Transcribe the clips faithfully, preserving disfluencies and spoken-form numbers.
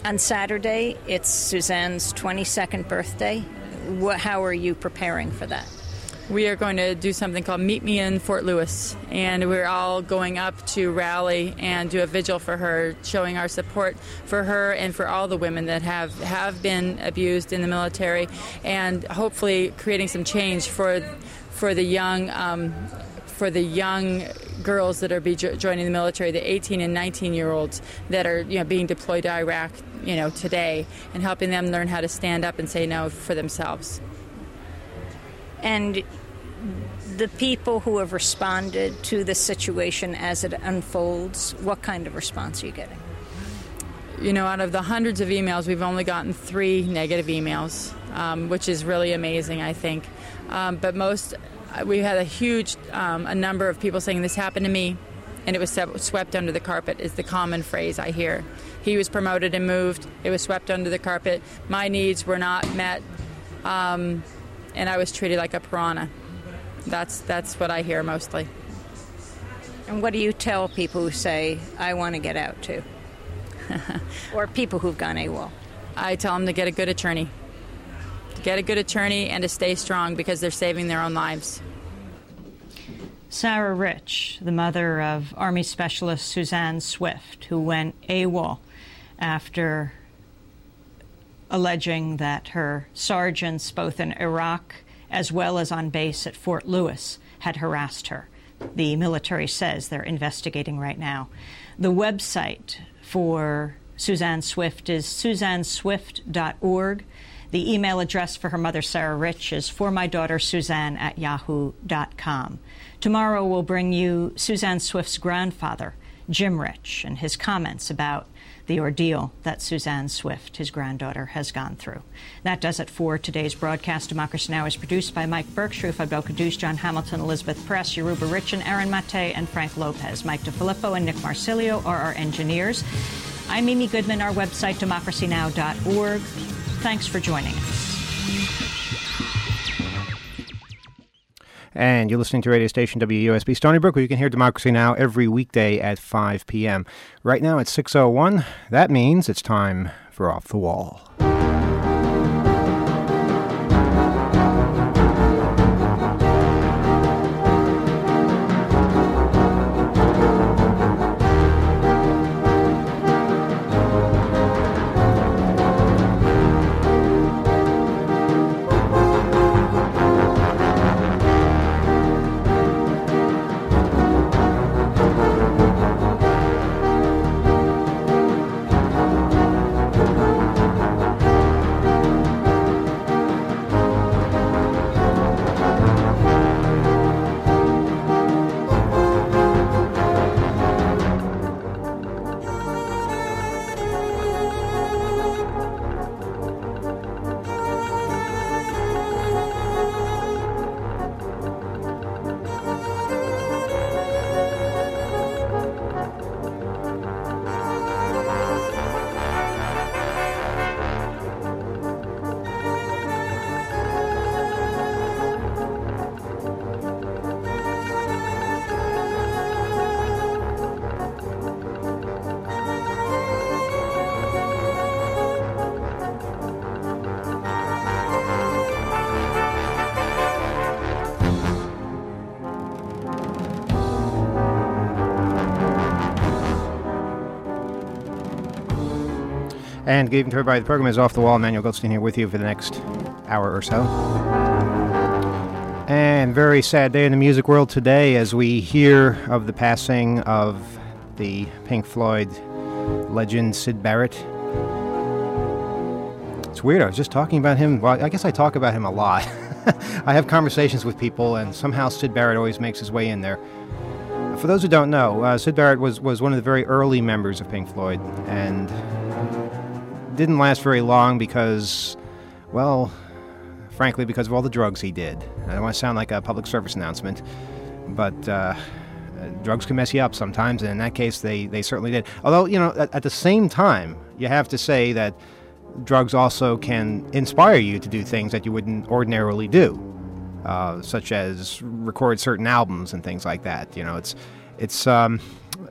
On Saturday, it's Suzanne's twenty-second birthday. What, how are you preparing for that? We are going to do something called Meet Me in Fort Lewis, and we're all going up to rally and do a vigil for her, showing our support for her and for all the women that have, have been abused in the military, and hopefully creating some change for for the young um, for the young girls that are be jo- joining the military, the eighteen and nineteen year olds that are you know being deployed to Iraq, you know today, and helping them learn how to stand up and say no for themselves. And the people who have responded to the situation as it unfolds, what kind of response are you getting? You know, out of the hundreds of emails, we've only gotten three negative emails, um, which is really amazing, I think. Um, but most, we had a huge um, a number of people saying, this happened to me, and it was swept under the carpet, is the common phrase I hear. He was promoted and moved. It was swept under the carpet. My needs were not met. Um, And I was treated like a piranha. That's that's what I hear mostly. And what do you tell people who say, I want to get out too? Or people who've gone AWOL? I tell them to get a good attorney. To get a good attorney and to stay strong because they're saving their own lives. Sarah Rich, the mother of Army Specialist Suzanne Swift, who went AWOL after alleging that her sergeants, both in Iraq as well as on base at Fort Lewis, had harassed her. The military says they're investigating right now. The website for Suzanne Swift is suzanne swift dot org. The email address for her mother, Sarah Rich, is for my daughter Suzanne at yahoo dot com. Tomorrow we'll bring you Suzanne Swift's grandfather, Jim Rich, and his comments about the ordeal that Suzanne Swift, his granddaughter, has gone through. That does it for today's broadcast. Democracy Now! Is produced by Mike Burke, Sharif Abdel-Kaddouche, John Hamilton, Elizabeth Press, Yoruba Richin, Aaron Mate, and Frank Lopez. Mike DeFilippo and Nick Marsilio are our engineers. I'm Mimi Goodman, our website, democracy now dot org. Thanks for joining us. And you're listening to radio station W U S B Stony Brook, where you can hear Democracy Now! Every weekday at five p.m. Right now it's six oh one. That means it's time for Off the Wall. And good evening to everybody. The program is Off the Wall. Manuel Goldstein here with you for the next hour or so. And very sad day in the music world today as we hear of the passing of the Pink Floyd legend Syd Barrett. It's weird. I was just talking about him. Well, I guess I talk about him a lot. I have conversations with people, and somehow Syd Barrett always makes his way in there. For those who don't know, uh, Syd Barrett was, was one of the very early members of Pink Floyd, and didn't last very long because, well, frankly, because of all the drugs he did. I don't want to sound like a public service announcement, but uh, drugs can mess you up sometimes, and in that case, they, they certainly did. Although, you know, at, at the same time, you have to say that drugs also can inspire you to do things that you wouldn't ordinarily do, uh, such as record certain albums and things like that. You know, it's it's um,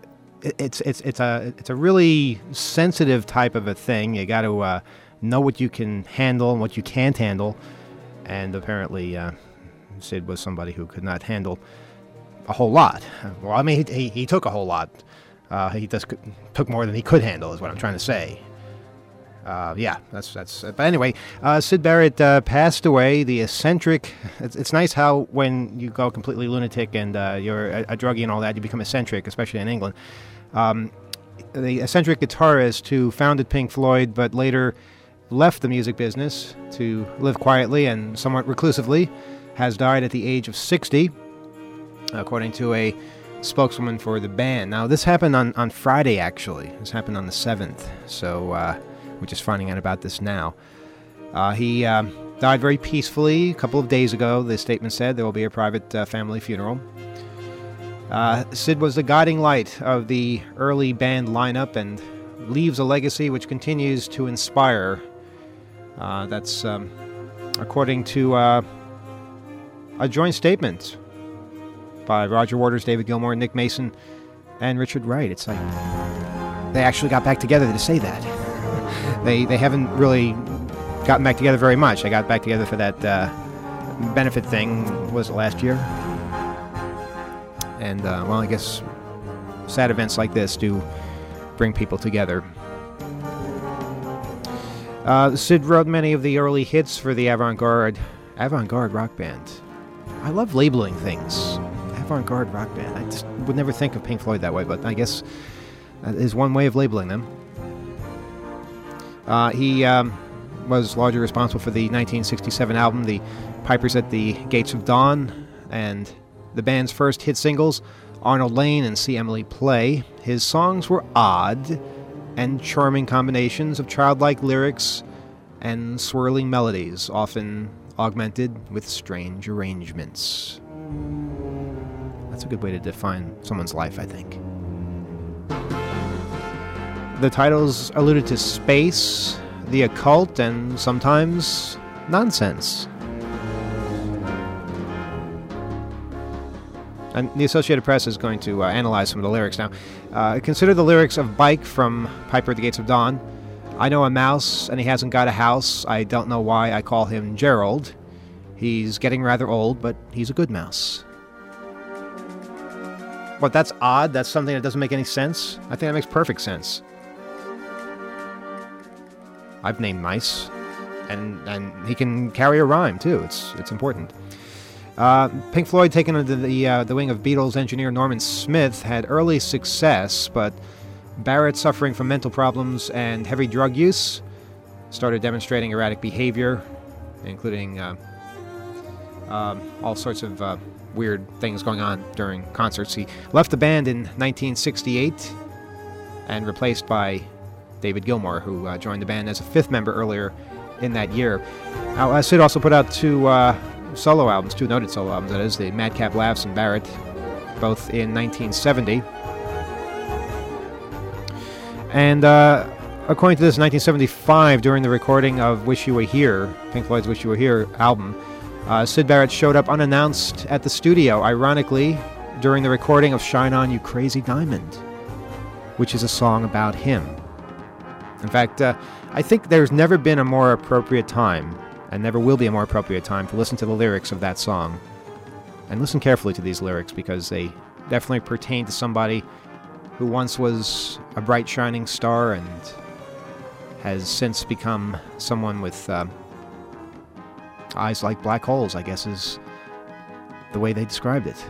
it, it's it's it's a it's a really sensitive type of a thing. You got to uh, know what you can handle and what you can't handle. And apparently, uh, Sid was somebody who could not handle a whole lot. Well, I mean, he he, he took a whole lot. Uh, he just took more than he could handle, is what I'm trying to say. Uh, yeah, that's that's. But anyway, uh, Syd Barrett uh, passed away. The eccentric. It's, it's nice how when you go completely lunatic and uh, you're a, a druggie and all that, you become eccentric, especially in England. Um, the eccentric guitarist who founded Pink Floyd, but later left the music business to live quietly and somewhat reclusively, has died at the age of sixty, according to a spokeswoman for the band. Now, this happened on, on Friday, actually. This happened on the seventh, so uh, we're just finding out about this now. Uh, he uh, died very peacefully a couple of days ago. The statement said there will be a private uh, family funeral. Uh, Sid was the guiding light of the early band lineup and leaves a legacy which continues to inspire. Uh, that's um, according to uh, a joint statement by Roger Waters, David Gilmour, Nick Mason, and Richard Wright. It's like they actually got back together to say that. they they haven't really gotten back together very much. They got back together for that uh, benefit thing, was it last year? And, uh, well, I guess sad events like this do bring people together. Uh, Sid wrote many of the early hits for the avant-garde, avant-garde rock band. I love labeling things. Avant-garde rock band. I just would never think of Pink Floyd that way, but I guess that is one way of labeling them. Uh, he um, was largely responsible for the nineteen sixty-seven album, The Pipers at the Gates of Dawn, and the band's first hit singles, Arnold Lane and See Emily Play. His songs were odd and charming combinations of childlike lyrics and swirling melodies, often augmented with strange arrangements. That's a good way to define someone's life, I think. The titles alluded to space, the occult, and sometimes nonsense. And the Associated Press is going to uh, analyze some of the lyrics now. Uh, consider the lyrics of Bike from Piper at the Gates of Dawn. I know a mouse, and he hasn't got a house. I don't know why I call him Gerald. He's getting rather old, but he's a good mouse. But that's odd. That's something that doesn't make any sense. I think that makes perfect sense. I've named mice, and and he can carry a rhyme, too. It's it's important. Uh, Pink Floyd, taken under the uh, the wing of Beatles engineer Norman Smith, had early success, but Barrett, suffering from mental problems and heavy drug use, started demonstrating erratic behavior, including uh, um, all sorts of uh, weird things going on during concerts. He left the band in nineteen sixty-eight and replaced by David Gilmour, who uh, joined the band as a fifth member earlier in that year. Now, uh, Sid also put out two uh, solo albums, two noted solo albums, that is, the Madcap Laughs and Barrett, both in nineteen seventy. And uh, according to this, nineteen seventy-five, during the recording of Wish You Were Here, Pink Floyd's Wish You Were Here album, uh, Syd Barrett showed up unannounced at the studio, ironically, during the recording of Shine On You Crazy Diamond, which is a song about him. In fact, uh, I think there's never been a more appropriate time, and never will be a more appropriate time, to listen to the lyrics of that song. And listen carefully to these lyrics, because they definitely pertain to somebody who once was a bright shining star and has since become someone with uh, eyes like black holes, I guess is the way they described it.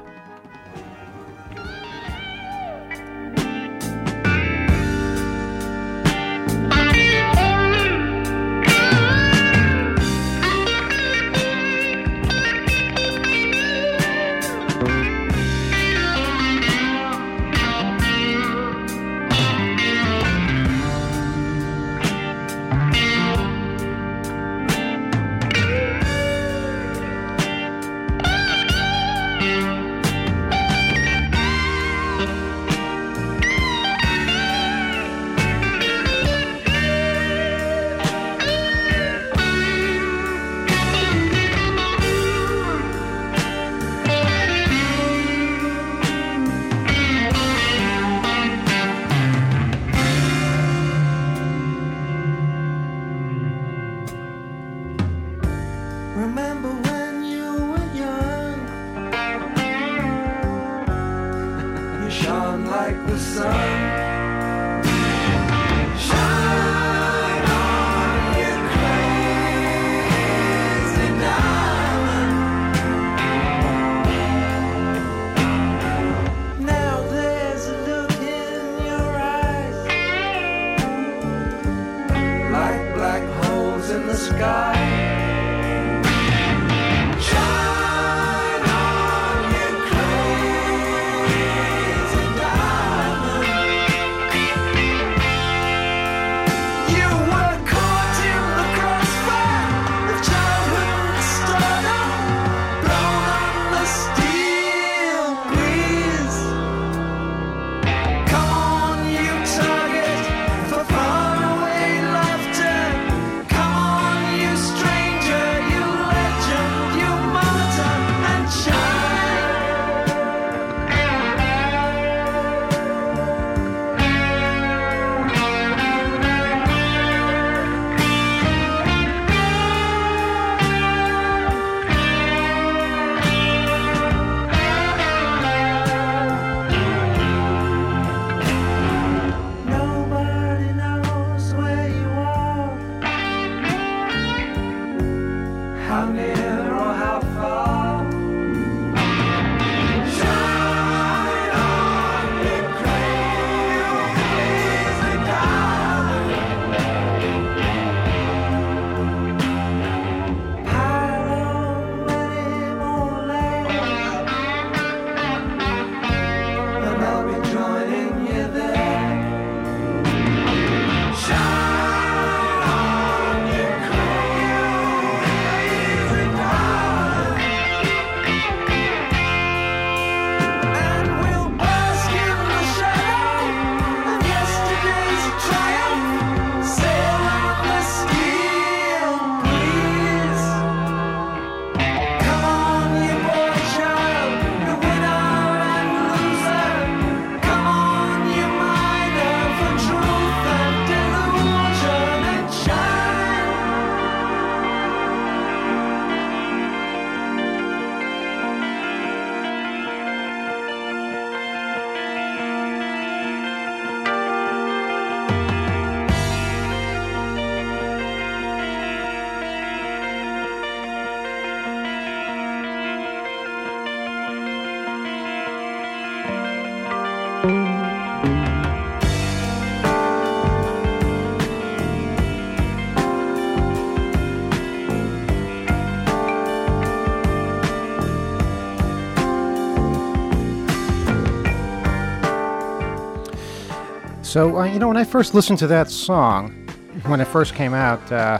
So, uh, you know, when I first listened to that song, when it first came out, uh,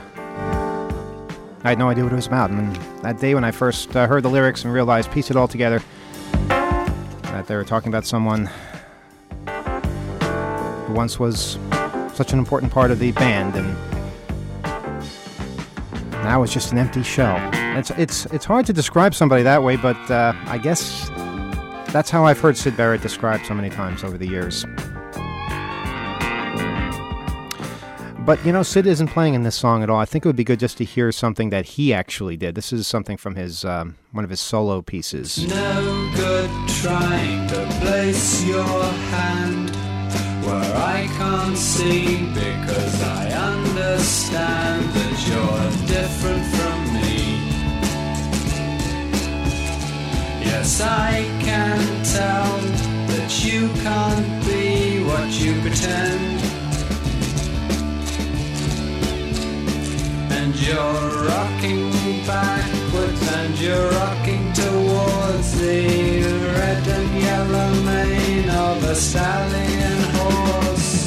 I had no idea what it was about. And that day when I first uh, heard the lyrics and realized, pieced it all together, that they were talking about someone who once was such an important part of the band, and now it's just an empty shell. It's it's it's hard to describe somebody that way, but uh, I guess that's how I've heard Syd Barrett described so many times over the years. But, you know, Syd isn't playing in this song at all. I think it would be good just to hear something that he actually did. This is something from his um, one of his solo pieces. No good trying to place your hand where I can't see, because I understand that you're different from me. Yes, I can tell that you can't be what you pretend. And you're rocking backwards and you're rocking towards the red and yellow mane of a stallion horse.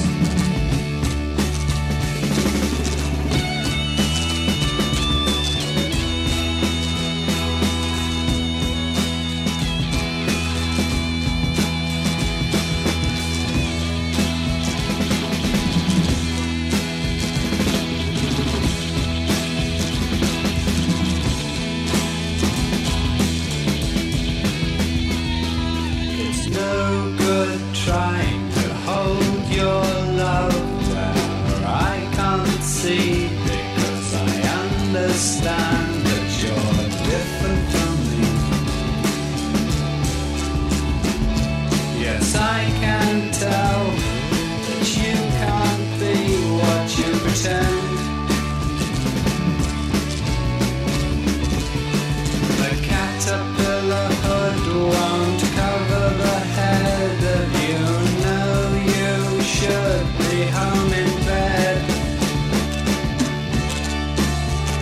Trying to hold your love where I can't see, because I understand that you're different from me. Yes, I can tell that you can't be what you pretend. The caterpillar hood won't cover the head of you. Should be home in bed.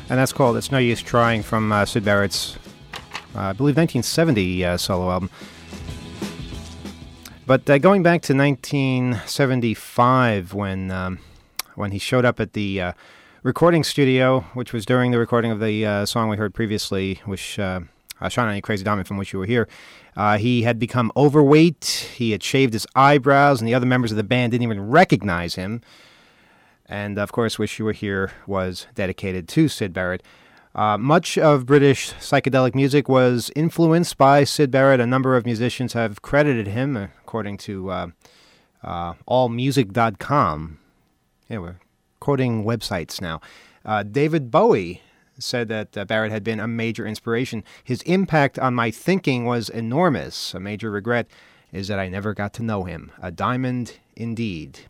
And that's called It's No Use Trying from uh, Syd Barrett's, uh, I believe, nineteen seventy uh, solo album. But uh, going back to nineteen seventy-five, when um, when he showed up at the uh, recording studio, which was during the recording of the uh, song we heard previously, which uh, uh, Shine On You Crazy Diamond, from which you were here, uh, he had become overweight, he had shaved his eyebrows, and the other members of the band didn't even recognize him. And, of course, Wish You Were Here was dedicated to Syd Barrett. Uh, much of British psychedelic music was influenced by Syd Barrett. A number of musicians have credited him, according to uh, uh, all music dot com. Yeah, we're quoting websites now. Uh, David Bowie said that uh, Barrett had been a major inspiration. His impact on my thinking was enormous. A major regret is that I never got to know him. A diamond indeed.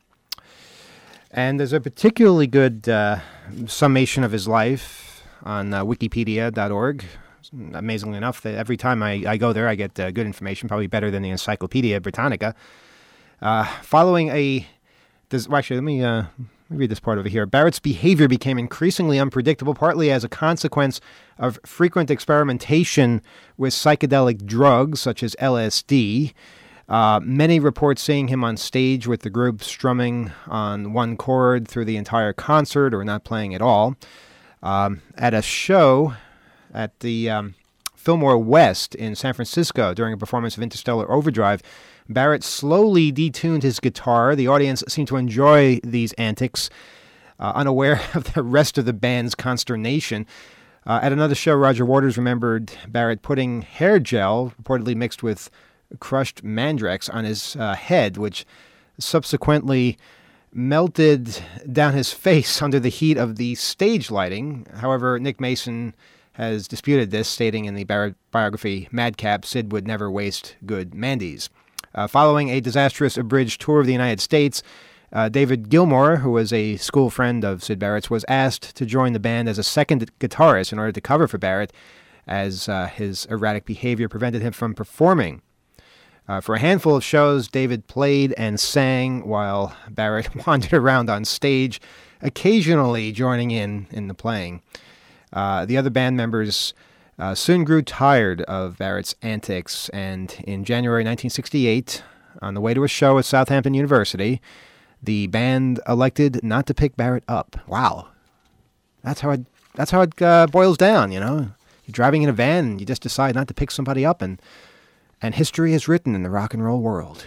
And there's a particularly good uh, summation of his life on uh, wikipedia dot org. Amazingly enough, that every time I, I go there, I get uh, good information, probably better than the Encyclopedia Britannica. Uh, following a... Does, well, actually, let me, uh, let me read this part over here. Barrett's behavior became increasingly unpredictable, partly as a consequence of frequent experimentation with psychedelic drugs, such as L S D. Uh, many report seeing him on stage with the group strumming on one chord through the entire concert or not playing at all. Um, at a show at the um, Fillmore West in San Francisco during a performance of Interstellar Overdrive, Barrett slowly detuned his guitar. The audience seemed to enjoy these antics, uh, unaware of the rest of the band's consternation. Uh, at another show, Roger Waters remembered Barrett putting hair gel, reportedly mixed with crushed mandrakes, on his uh, head, which subsequently melted down his face under the heat of the stage lighting. However, Nick Mason has disputed this, stating in the Barrett biography, Madcap, Syd would never waste good Mandy's. Uh, following a disastrous abridged tour of the United States, uh, David Gilmour, who was a school friend of Syd Barrett's, was asked to join the band as a second guitarist in order to cover for Barrett, as uh, his erratic behavior prevented him from performing. Uh, for a handful of shows, David played and sang while Barrett wandered around on stage, occasionally joining in in the playing. Uh, the other band members uh, soon grew tired of Barrett's antics, and in January nineteen sixty-eight, on the way to a show at Southampton University, the band elected not to pick Barrett up. Wow. That's how it, that's how it uh, boils down, you know. You're driving in a van and you just decide not to pick somebody up, and And history is written in the rock and roll world.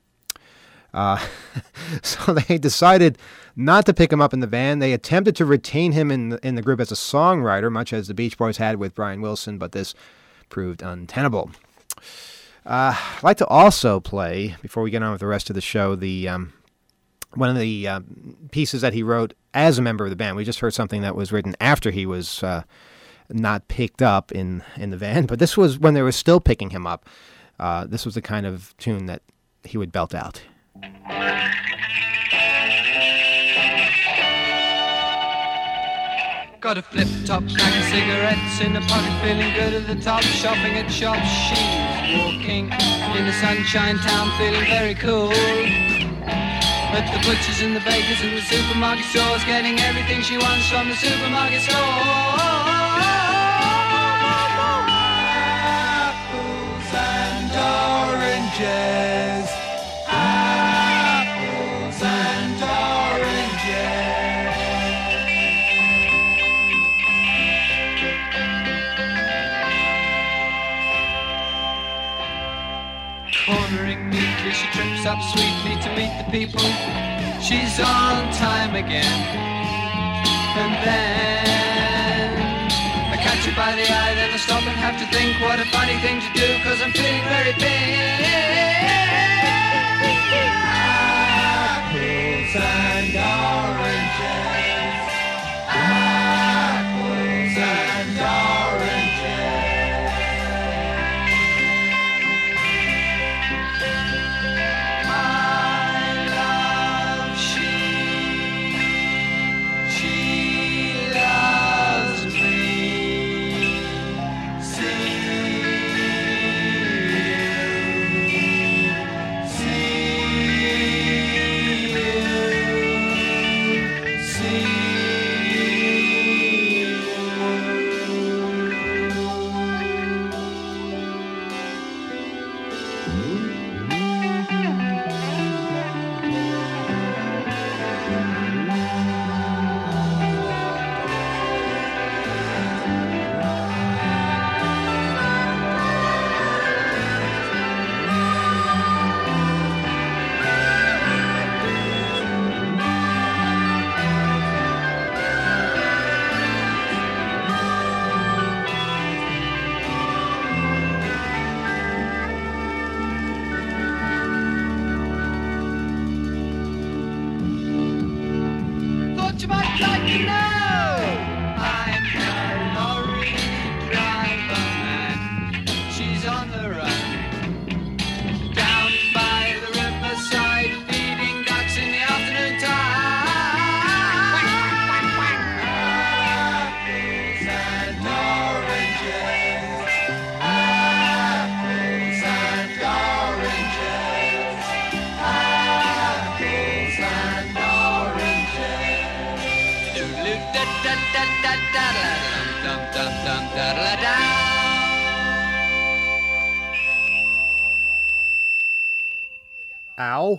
Uh, so they decided not to pick him up in the van. They attempted to retain him in the, in the group as a songwriter, much as the Beach Boys had with Brian Wilson, but this proved untenable. Uh, I'd like to also play, before we get on with the rest of the show, the um, one of the uh, pieces that he wrote as a member of the band. We just heard something that was written after he was uh, not picked up in, in the van, but this was when they were still picking him up. Uh, this was the kind of tune that he would belt out. Got a flip-top stack of cigarettes in the pocket, feeling good at the top, shopping at shops. She's walking in the sunshine town, feeling very cool. But the butchers and the bakers and the supermarket stores, getting everything she wants from the supermarket store. Oranges, apples and oranges. Cornering neatly, she trips up sweetly to meet the people. She's on time again. And then I catch you by the eye, then I stop and have to think what a funny thing to do, cause I'm feeling very big. Apples and oranges, apples and oranges. My love, she, she loves me. See you. Ow.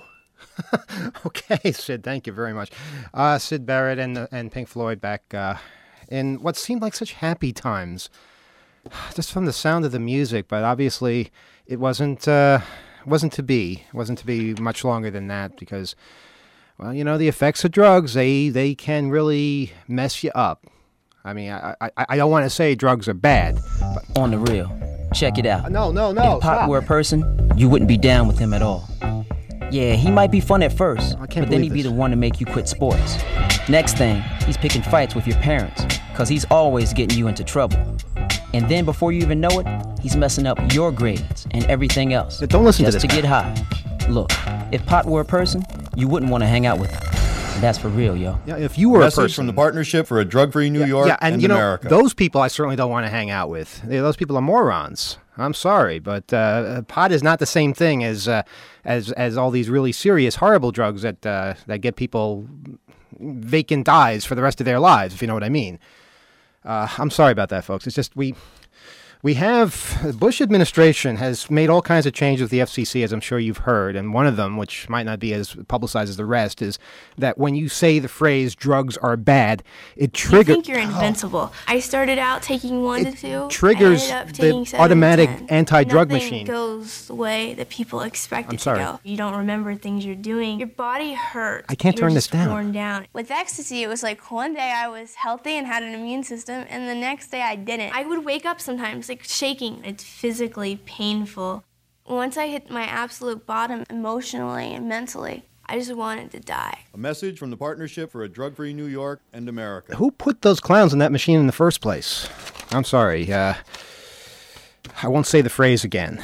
Okay, Sid, thank you very much. Uh, Syd Barrett and uh, and Pink Floyd back uh, in what seemed like such happy times, just from the sound of the music. But obviously, it wasn't uh, wasn't to be. It wasn't to be much longer than that because, well, you know, the effects of drugs they they can really mess you up. I mean, I I, I don't want to say drugs are bad. But on the real, check it out. No, no, no. If Pot were a person, you wouldn't be down with him at all. Yeah, he might be fun at first, but then he'd be the one to make you quit sports. Next thing, he's picking fights with your parents, because he's always getting you into trouble. And then before you even know it, he's messing up your grades and everything else. Don't listen to this. Just to get high. Look, if Pot were a person, you wouldn't want to hang out with him. And that's for real, yo. Yeah, if you were Message a person from the Partnership for a Drug-Free New yeah, York yeah, and, and you know, America. Those people I certainly don't want to hang out with. Those people are morons. I'm sorry, but uh, pot is not the same thing as uh, as as all these really serious, horrible drugs that uh, that get people vacant eyes for the rest of their lives, if you know what I mean. Uh, I'm sorry about that, folks. It's just we we have the Bush administration has made all kinds of changes with the F C C, as I'm sure you've heard, and one of them, which might not be as publicized as the rest, is that when you say the phrase "drugs are bad," it triggers. You think you're invincible. Oh. I started out taking one to two. Triggers the automatic anti-drug Nothing machine. Goes the way that people expect I'm it sorry. to go. You don't remember things you're doing. Your body hurts. I can't you're turn this just down. Worn down. With ecstasy, it was like one day I was healthy and had an immune system, and the next day I didn't. I would wake up sometimes like shaking. It's physically painful. Once I hit my absolute bottom emotionally and mentally, I just wanted to die. A message from the Partnership for a Drug-Free New York and America. Who put those clowns in that machine in the first place? I'm sorry. Uh, I won't say the phrase again.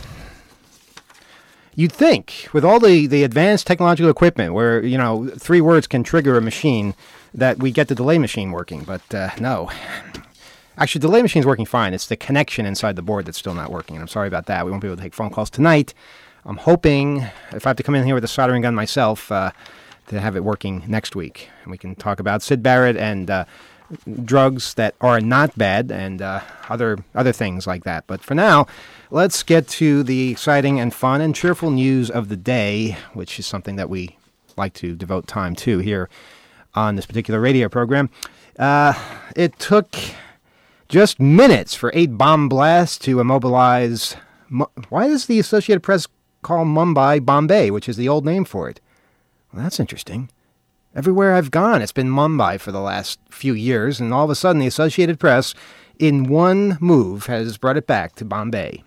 You'd think, with all the, the advanced technological equipment where, you know, three words can trigger a machine, that we get the delay machine working, but uh, no. Actually, the delay machine's working fine. It's the connection inside the board that's still not working, and I'm sorry about that. We won't be able to take phone calls tonight. I'm hoping, if I have to come in here with a soldering gun myself, uh, to have it working next week. And we can talk about Syd Barrett and uh, drugs that are not bad and uh, other other things like that. But for now, let's get to the exciting and fun and cheerful news of the day, which is something that we like to devote time to here on this particular radio program. Uh, it took just minutes for eight bomb blasts to immobilize. Why does the Associated Press call Mumbai Bombay, which is the old name for it? Well, that's interesting. Everywhere I've gone, it's been Mumbai for the last few years, and all of a sudden the Associated Press, in one move, has brought it back to Bombay.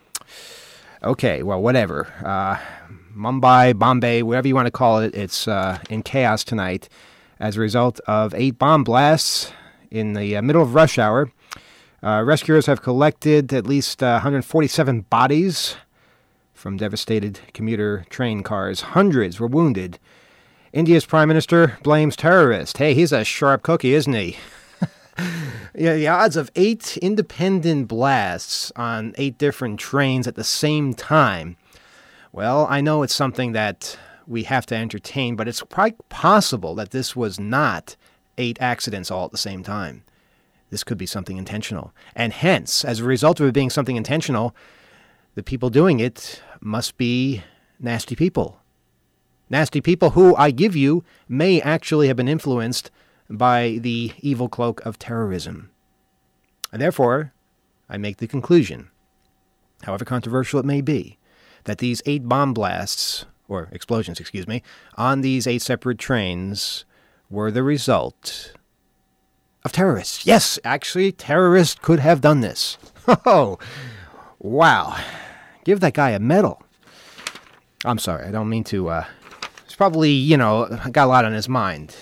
Okay, well, whatever. Uh, Mumbai, Bombay, whatever you want to call it, it's uh, in chaos tonight as a result of eight bomb blasts in the uh, middle of rush hour. Uh, rescuers have collected at least uh, one hundred forty-seven bodies from devastated commuter train cars. Hundreds were wounded. India's prime minister blames terrorists. Hey, he's a sharp cookie, isn't he? Yeah, the odds of eight independent blasts on eight different trains at the same time. Well, I know it's something that we have to entertain, but it's quite possible that this was not eight accidents all at the same time. This could be something intentional. And hence, as a result of it being something intentional, the people doing it must be nasty people. Nasty people who, I give you, may actually have been influenced by the evil cloak of terrorism. And therefore, I make the conclusion, however controversial it may be, that these eight bomb blasts, or explosions, excuse me, on these eight separate trains were the result of terrorists. Yes, actually, terrorists could have done this. Oh, wow. Give that guy a medal. I'm sorry, I don't mean to, uh, it's probably, you know, got a lot on his mind.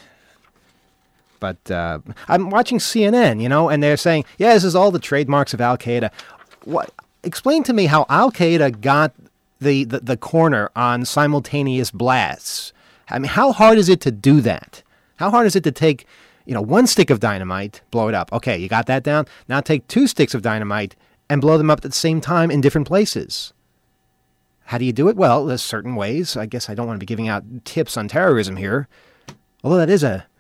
But uh, I'm watching C N N, you know, and they're saying, yeah, this is all the trademarks of Al-Qaeda. What? Explain to me how Al-Qaeda got the, the, the corner on simultaneous blasts. I mean, how hard is it to do that? How hard is it to take, you know, one stick of dynamite, blow it up? Okay, you got that down? Now take two sticks of dynamite and blow them up at the same time in different places. How do you do it? Well, there's certain ways. I guess I don't want to be giving out tips on terrorism here. Although that is a,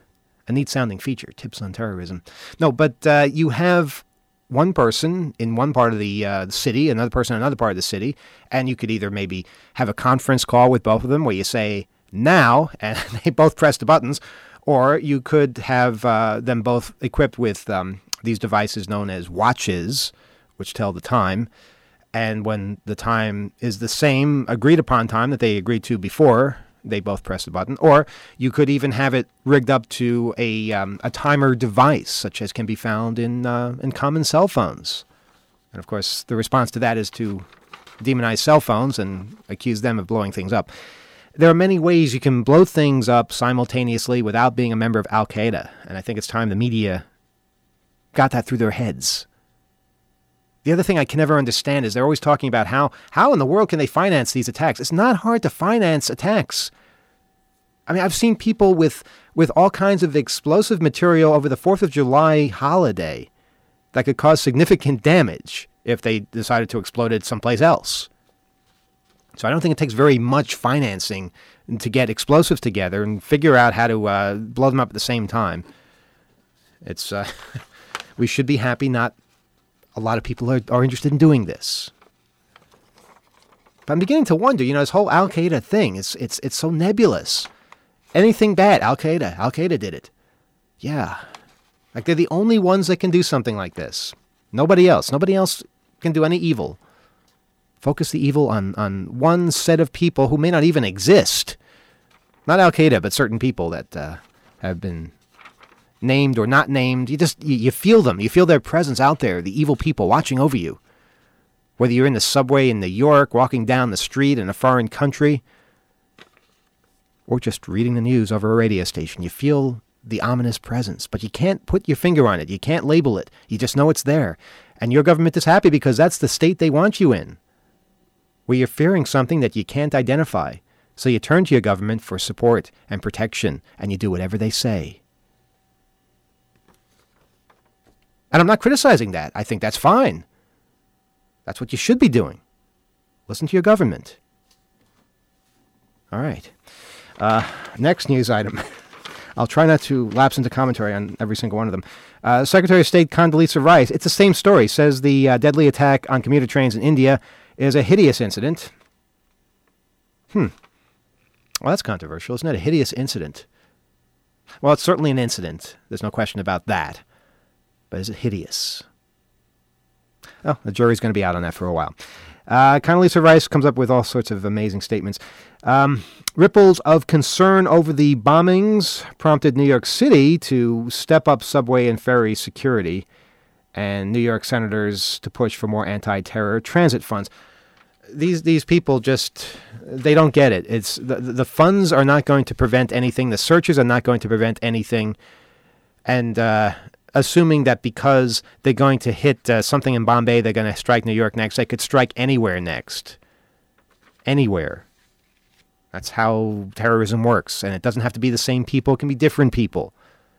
A neat-sounding feature, Tips on Terrorism. No, but uh, you have one person in one part of the uh, city, another person in another part of the city, and you could either maybe have a conference call with both of them where you say, now, and they both press the buttons, or you could have uh, them both equipped with um, these devices known as watches, which tell the time, and when the time is the same agreed upon time that they agreed to before, they both press the button. Or you could even have it rigged up to a um, a timer device, such as can be found in uh, in common cell phones. And of course, the response to that is to demonize cell phones and accuse them of blowing things up. There are many ways you can blow things up simultaneously without being a member of Al-Qaeda, and I think it's time the media got that through their heads. The other thing I can never understand is they're always talking about how, how in the world can they finance these attacks? It's not hard to finance attacks. I mean, I've seen people with, with all kinds of explosive material over the fourth of July holiday that could cause significant damage if they decided to explode it someplace else. So I don't think it takes very much financing to get explosives together and figure out how to uh, blow them up at the same time. It's uh, we should be happy not a lot of people are, are interested in doing this. But I'm beginning to wonder, you know, this whole Al-Qaeda thing, it's, it's, it's so nebulous. Anything bad, Al-Qaeda, Al-Qaeda did it. Yeah. Like they're the only ones that can do something like this. Nobody else. Nobody else can do any evil. Focus the evil on, on one set of people who may not even exist. Not Al-Qaeda, but certain people that uh, have been named or not named. You just, you, you feel them. You feel their presence out there, the evil people watching over you. Whether you're in the subway in New York, walking down the street in a foreign country, or just reading the news over a radio station, you feel the ominous presence, but you can't put your finger on it. You can't label it. You just know it's there. And your government is happy because that's the state they want you in, where you're fearing something that you can't identify. So you turn to your government for support and protection, and you do whatever they say. And I'm not criticizing that. I think that's fine. That's what you should be doing. Listen to your government. All right. Uh, next news item. I'll try not to lapse into commentary on every single one of them. Uh, Secretary of State Condoleezza Rice, it's the same story, says the uh, deadly attack on commuter trains in India is a hideous incident. Hmm. Well, that's controversial. Isn't it a hideous incident? Well, it's certainly an incident. There's no question about that. But is it hideous? Oh, the jury's going to be out on that for a while. Uh, Condoleezza Rice comes up with all sorts of amazing statements. Um, ripples of concern over the bombings prompted New York City to step up subway and ferry security, and New York senators to push for more anti-terror transit funds. These these people just, they don't get it. It's the, the funds are not going to prevent anything. The searches are not going to prevent anything. And uh, assuming that because they're going to hit uh, something in Bombay, they're going to strike New York next, they could strike anywhere next. Anywhere. That's how terrorism works. And it doesn't have to be the same people. It can be different people.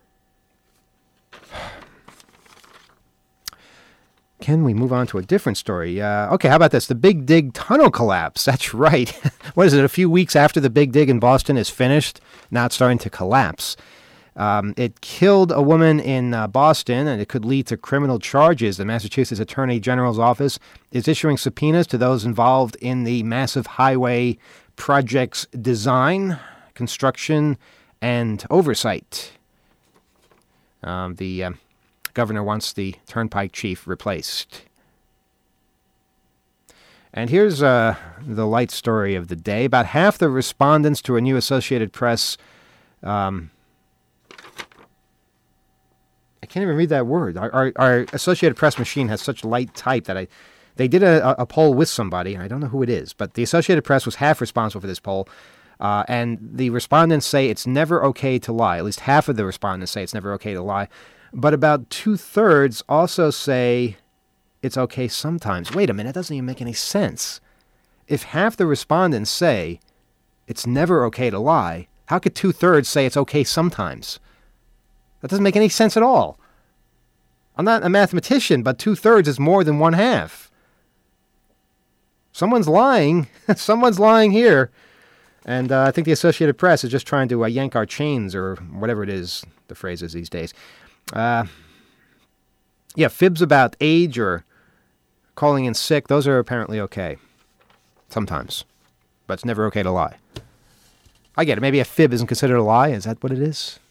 Can we move on to a different story? Uh, okay, how about this? The Big Dig tunnel collapse. That's right. What is it, a few weeks after the Big Dig in Boston is finished? Now it's starting to collapse. Um, it killed a woman in uh, Boston, and it could lead to criminal charges. The Massachusetts Attorney General's office is issuing subpoenas to those involved in the massive highway project's design, construction, and oversight. Um, the uh, governor wants the turnpike chief replaced. And here's uh, the light story of the day. About half the respondents to a new Associated Press... Um, I can't even read that word. Our, our, our Associated Press machine has such light type that I... They did a, a poll with somebody, and I don't know who it is, but the Associated Press was half responsible for this poll, uh, and the respondents say it's never okay to lie. At least half of the respondents say it's never okay to lie. But about two-thirds also say it's okay sometimes. Wait a minute, that doesn't even make any sense. If half the respondents say it's never okay to lie, how could two-thirds say it's okay sometimes? That doesn't make any sense at all. I'm not a mathematician, but two-thirds is more than one-half. Someone's lying. Someone's lying here. And uh, I think the Associated Press is just trying to uh, yank our chains, or whatever it is the phrase is these days. Uh, yeah, fibs about age or calling in sick, those are apparently okay. Sometimes. But it's never okay to lie. I get it. Maybe a fib isn't considered a lie. Is that what it is?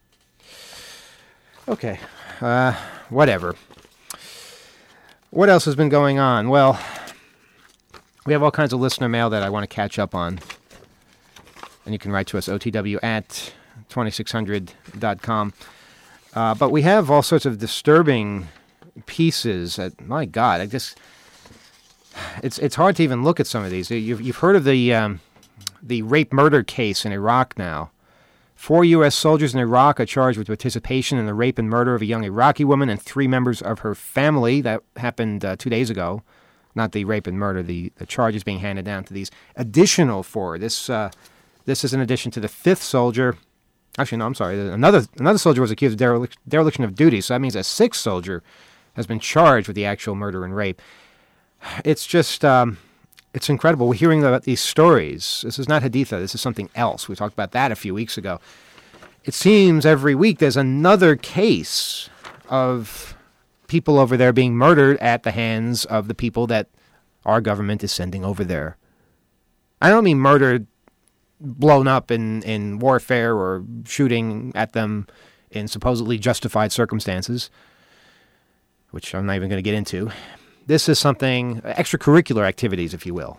Okay. Uh, whatever. What else has been going on? Well, we have all kinds of listener mail that I want to catch up on. And you can write to us, O T W at twenty-six hundred dot com. Uh, but we have all sorts of disturbing pieces that, my God, I just, it's it's hard to even look at some of these. You've, you've heard of the, um, the rape murder case in Iraq now. Four U S soldiers in Iraq are charged with participation in the rape and murder of a young Iraqi woman and three members of her family. That happened uh, two days ago. Not the rape and murder, the, the charges being handed down to these additional four. This uh, this is in addition to the fifth soldier. Actually, no, I'm sorry. Another another soldier was accused of derelic- dereliction of duty, so that means a sixth soldier has been charged with the actual murder and rape. It's just, um, it's incredible. We're hearing about these stories. This is not Haditha. This is something else. We talked about that a few weeks ago. It seems every week there's another case of people over there being murdered at the hands of the people that our government is sending over there. I don't mean murdered, blown up in, in warfare or shooting at them in supposedly justified circumstances, which I'm not even going to get into. This is something, extracurricular activities, if you will.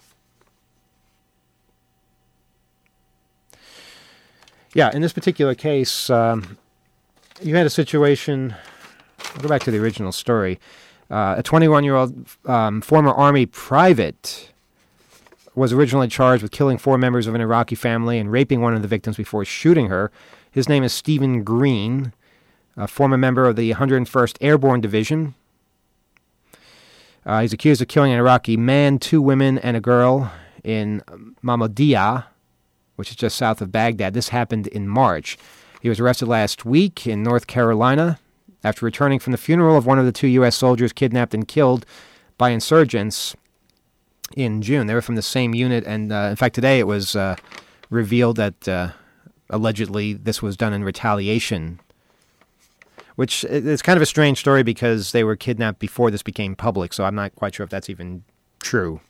Yeah, in this particular case, um, you had a situation, I'll go back to the original story. Uh, a twenty-one-year-old um, former Army private was originally charged with killing four members of an Iraqi family and raping one of the victims before shooting her. His name is Stephen Green, a former member of the one hundred first Airborne Division. Uh, he's accused of killing an Iraqi man, two women, and a girl in Mahmudiyah, which is just south of Baghdad. This happened in March. He was arrested last week in North Carolina after returning from the funeral of one of the two U S soldiers kidnapped and killed by insurgents in June. They were from the same unit, and uh, in fact, today it was uh, revealed that uh, allegedly this was done in retaliation, which is kind of a strange story because they were kidnapped before this became public, so I'm not quite sure if that's even true.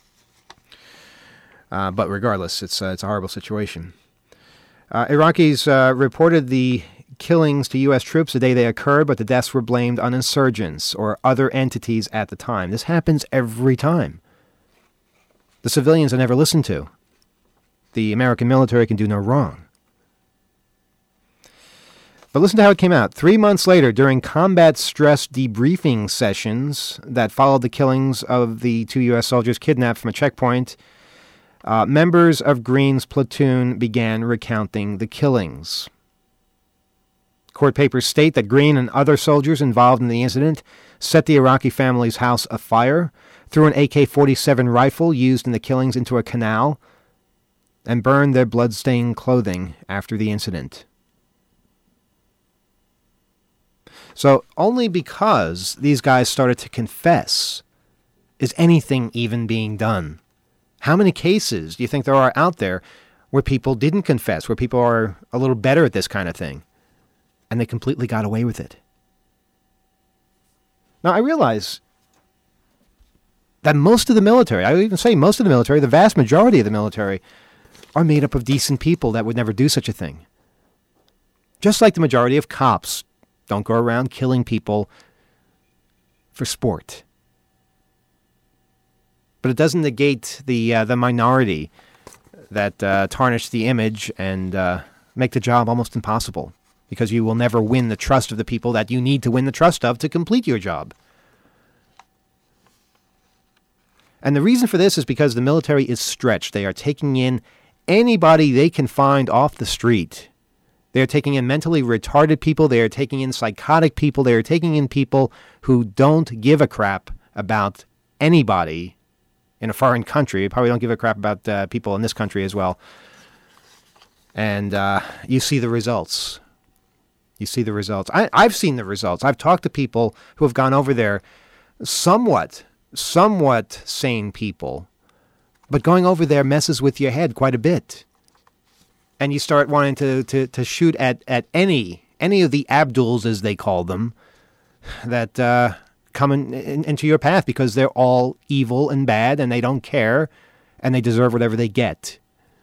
Uh, but regardless, it's, uh, it's a horrible situation. Uh, Iraqis uh, reported the killings to U S troops the day they occurred, but the deaths were blamed on insurgents or other entities at the time. This happens every time. The civilians are never listened to. The American military can do no wrong. But listen to how it came out. Three months later, during combat stress debriefing sessions that followed the killings of the two U S soldiers kidnapped from a checkpoint, uh, members of Green's platoon began recounting the killings. Court papers state that Green and other soldiers involved in the incident set the Iraqi family's house afire, threw an A K forty-seven rifle used in the killings into a canal, and burned their blood-stained clothing after the incident. So only because these guys started to confess is anything even being done. How many cases do you think there are out there where people didn't confess, where people are a little better at this kind of thing, and they completely got away with it? Now, I realize that most of the military, I would even say most of the military, the vast majority of the military, are made up of decent people that would never do such a thing. Just like the majority of cops don't go around killing people for sport. But it doesn't negate the uh, the minority that uh, tarnish the image and uh, make the job almost impossible, because you will never win the trust of the people that you need to win the trust of to complete your job. And the reason for this is because the military is stretched. They are taking in anybody they can find off the street. They are taking in mentally retarded people. They are taking in psychotic people. They are taking in people who don't give a crap about anybody in a foreign country. They probably don't give a crap about uh, people in this country as well. And uh, you see the results. You see the results. I, I've seen the results. I've talked to people who have gone over there, somewhat, somewhat sane people But going over there messes with your head quite a bit. And you start wanting to, to, to shoot at, at any any of the Abduls, as they call them, that uh, come in, in, into your path because they're all evil and bad and they don't care and they deserve whatever they get.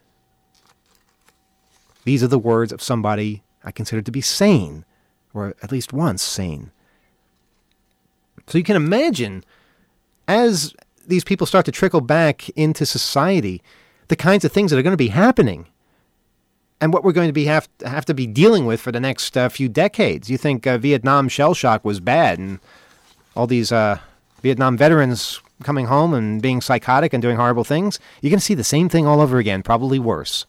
These are the words of somebody I consider to be sane, or at least once sane. So you can imagine, as these people start to trickle back into society, the kinds of things that are going to be happening and what we're going to be have, have to be dealing with for the next uh, few decades. You think uh, Vietnam shell shock was bad and all these uh, Vietnam veterans coming home and being psychotic and doing horrible things? You're going to see the same thing all over again, probably worse.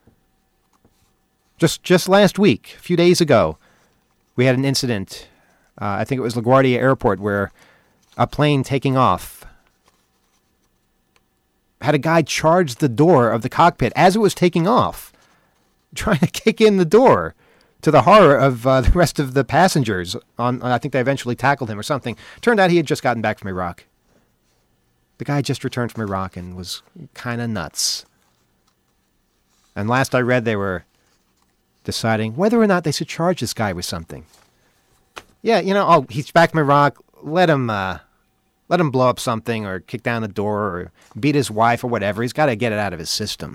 Just just last week, a few days ago, we had an incident, uh, I think it was LaGuardia Airport, where a plane taking off had a guy charge the door of the cockpit as it was taking off, trying to kick in the door, to the horror of uh, the rest of the passengers. On, I think they eventually tackled him or something. Turned out he had just gotten back from Iraq. The guy just returned from Iraq and was kind of nuts. And last I read, they were deciding whether or not they should charge this guy with something. Yeah, you know, oh, he's back from Iraq. Let him, uh, let him blow up something or kick down a door or beat his wife or whatever. He's got to get it out of his system.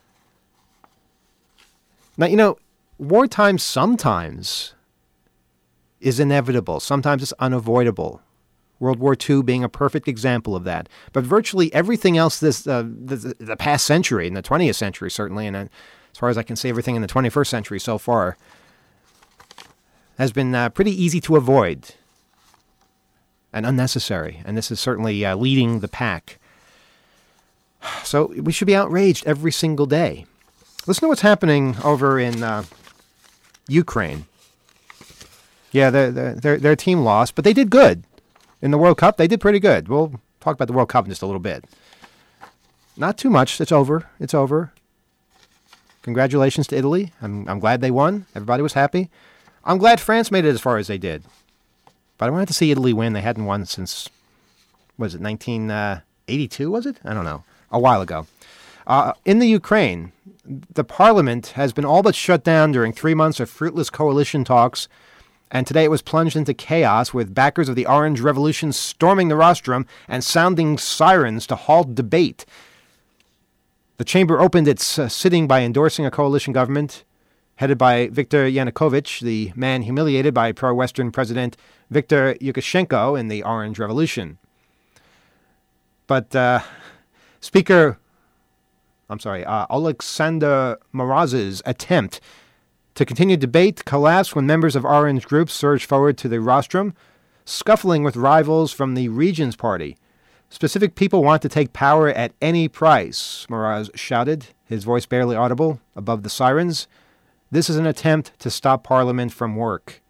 Now, you know, wartime sometimes is inevitable. Sometimes it's unavoidable. World War Two being a perfect example of that. But virtually everything else this uh, the, the past century, in the twentieth century certainly, and as far as I can say, everything in the twenty-first century so far, has been uh, pretty easy to avoid and unnecessary. And this is certainly uh, leading the pack. So we should be outraged every single day. Listen to what's happening over in uh, Ukraine. Yeah, their, their, their team lost, but they did good. In the World Cup, they did pretty good. We'll talk about the World Cup in just a little bit. Not too much. It's over. It's over. Congratulations to Italy. I'm, I'm glad they won. Everybody was happy. I'm glad France made it as far as they did. But I wanted to see Italy win. They hadn't won since, what was it, nineteen eighty-two, was it? I don't know. A while ago. Uh, in the Ukraine, the parliament has been all but shut down during three months of fruitless coalition talks, and today it was plunged into chaos with backers of the Orange Revolution storming the rostrum and sounding sirens to halt debate. The chamber opened its uh, sitting by endorsing a coalition government headed by Viktor Yanukovych, the man humiliated by pro-Western President Viktor Yushchenko in the Orange Revolution. But uh, Speaker... I'm sorry, uh, Alexander Moraz's attempt to continue debate collapsed when members of Orange groups surged forward to the rostrum, scuffling with rivals from the Regions Party. Specific people want to take power at any price, Moraz shouted, his voice barely audible above the sirens. This is an attempt to stop Parliament from work.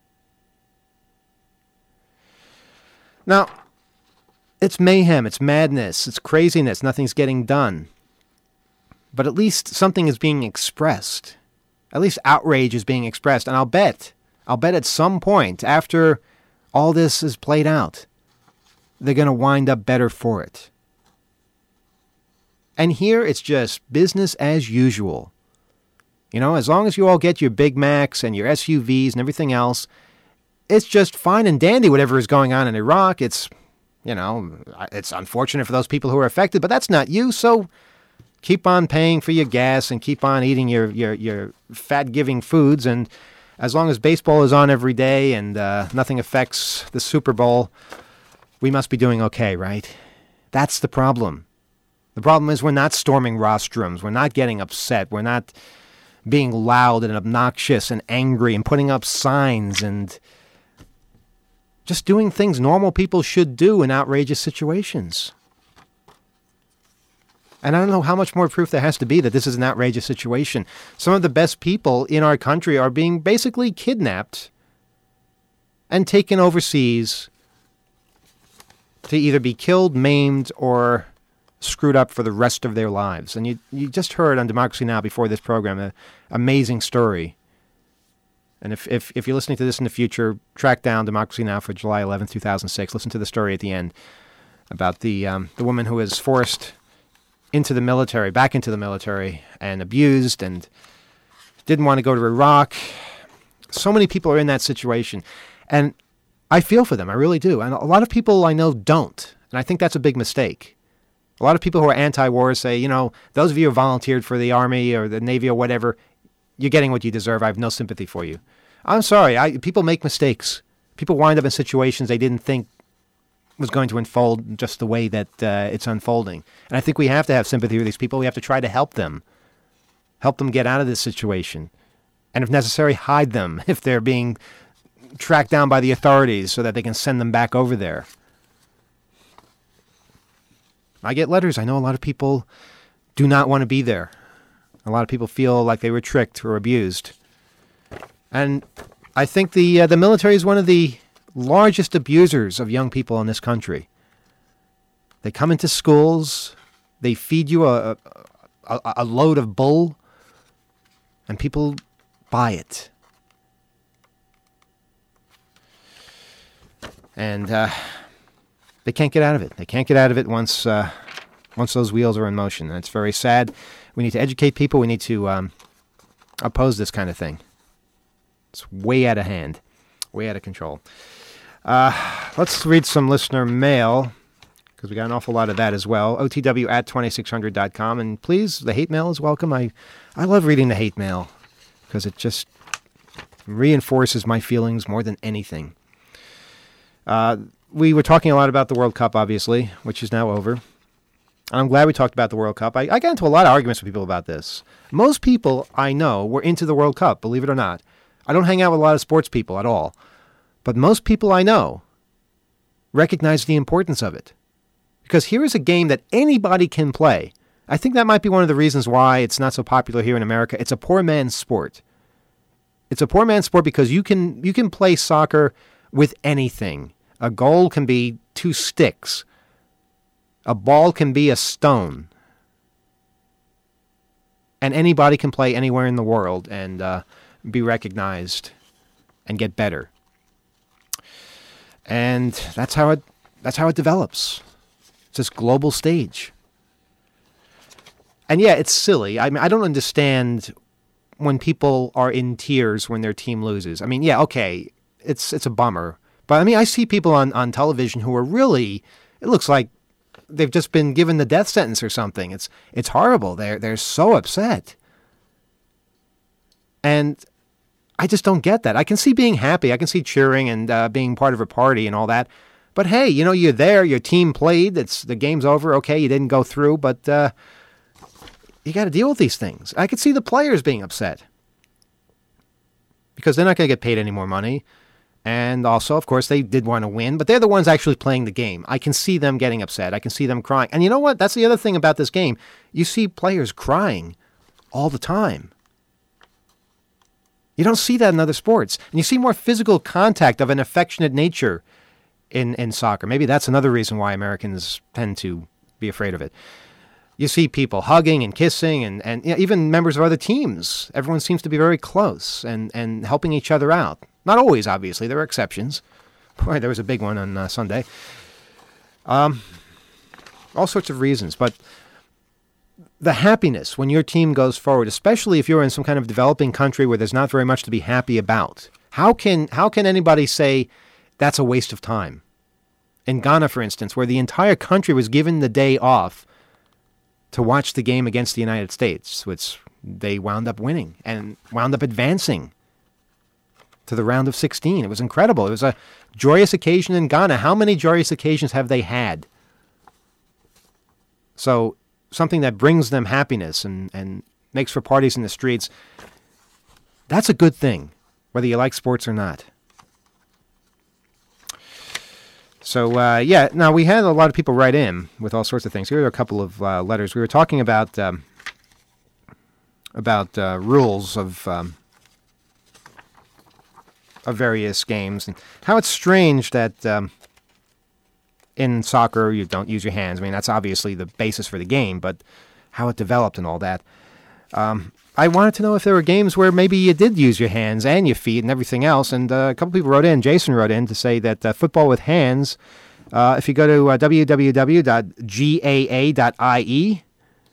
Now, it's mayhem, it's madness, it's craziness, nothing's getting done. But at least something is being expressed. At least outrage is being expressed. And I'll bet, I'll bet at some point after all this is played out, they're going to wind up better for it. And here it's just business as usual. You know, as long as you all get your Big Macs and your S U Vs and everything else, it's just fine and dandy whatever is going on in Iraq. It's, you know, it's unfortunate for those people who are affected, but that's not you, so keep on paying for your gas and keep on eating your, your, your fat-giving foods. And as long as baseball is on every day and uh, nothing affects the Super Bowl, we must be doing okay, right? That's the problem. The problem is we're not storming rostrums. We're not getting upset. We're not being loud and obnoxious and angry and putting up signs and just doing things normal people should do in outrageous situations. And I don't know how much more proof there has to be that this is an outrageous situation. Some of the best people in our country are being basically kidnapped and taken overseas to either be killed, maimed, or screwed up for the rest of their lives. And you you just heard on Democracy Now! Before this program an amazing story. And if, if, if you're listening to this in the future, track down Democracy Now! For July eleventh, two thousand six. Listen to the story at the end about the um, the woman who was forced into the military, back into the military, and abused and didn't want to go to Iraq. So many people are in that situation. And I feel for them. I really do. And a lot of people I know don't. And I think that's a big mistake. A lot of people who are anti-war say, you know, those of you who volunteered for the Army or the Navy or whatever, you're getting what you deserve. I have no sympathy for you. I'm sorry. I, people make mistakes. People wind up in situations they didn't think was going to unfold just the way that uh, it's unfolding. And I think we have to have sympathy with these people. We have to try to help them. Help them get out of this situation. And if necessary, hide them if they're being tracked down by the authorities so that they can send them back over there. I get letters. I know a lot of people do not want to be there. A lot of people feel like they were tricked or abused. And I think the uh, the military is one of the largest abusers of young people in this country. They come into schools, they feed you a, a, a load of bull, and people buy it. And uh, they can't get out of it. They can't get out of it once uh, once those wheels are in motion. And it's very sad. We need to educate people. We need to um, oppose this kind of thing. It's way out of hand, way out of control. Uh, let's read some listener mail, because we got an awful lot of that as well. O T W at twenty-six hundred dot com. And please, the hate mail is welcome. I, I love reading the hate mail, because it just reinforces my feelings more than anything. Uh, we were talking a lot about the World Cup, obviously, which is now over. I'm glad we talked about the World Cup. I, I got into a lot of arguments with people about this. Most people I know were into the World Cup, believe it or not. I don't hang out with a lot of sports people at all. But most people I know recognize the importance of it. Because here is a game that anybody can play. I think that might be one of the reasons why it's not so popular here in America. It's a poor man's sport. It's a poor man's sport because you can you can play soccer with anything. A goal can be two sticks. A ball can be a stone. And anybody can play anywhere in the world and uh, be recognized and get better. And that's how it that's how it develops. It's this global stage. And yeah, it's silly. I mean, I don't understand when people are in tears when their team loses. I mean, yeah, okay, it's it's a bummer. But I mean, I see people on, on television who are really, it looks like they've just been given the death sentence or something. It's it's horrible. They're they're so upset. And I just don't get that. I can see being happy. I can see cheering and uh, being part of a party and all that. But hey, you know, you're there. Your team played. It's the game's over. Okay, you didn't go through, but uh, you got to deal with these things. I could see the players being upset because they're not going to get paid any more money. And also, of course, they did want to win, but they're the ones actually playing the game. I can see them getting upset. I can see them crying. And you know what? That's the other thing about this game. You see players crying all the time. You don't see that in other sports. And you see more physical contact of an affectionate nature in, in soccer. Maybe that's another reason why Americans tend to be afraid of it. You see people hugging and kissing and, and you know, even members of other teams. Everyone seems to be very close and, and helping each other out. Not always, obviously. There are exceptions. Boy, there was a big one on uh, Sunday. Um, all sorts of reasons. But the happiness when your team goes forward, especially if you're in some kind of developing country where there's not very much to be happy about. How can how can anybody say that's a waste of time? In Ghana, for instance, where the entire country was given the day off to watch the game against the United States, which they wound up winning and wound up advancing to the round of sixteen. It was incredible. It was a joyous occasion in Ghana. How many joyous occasions have they had? So something that brings them happiness and, and makes for parties in the streets, that's a good thing, whether you like sports or not. So, uh, yeah, now we had a lot of people write in with all sorts of things. Here are a couple of uh, letters. We were talking about um, about uh, rules of um, of various games and how it's strange that um, in soccer you don't use your hands. I mean, that's obviously the basis for the game, but how it developed and all that. Um, I wanted to know if there were games where maybe you did use your hands and your feet and everything else. And uh, a couple people wrote in, Jason wrote in to say that uh, football with hands, uh, if you go to uh, w w w dot g a a dot i e,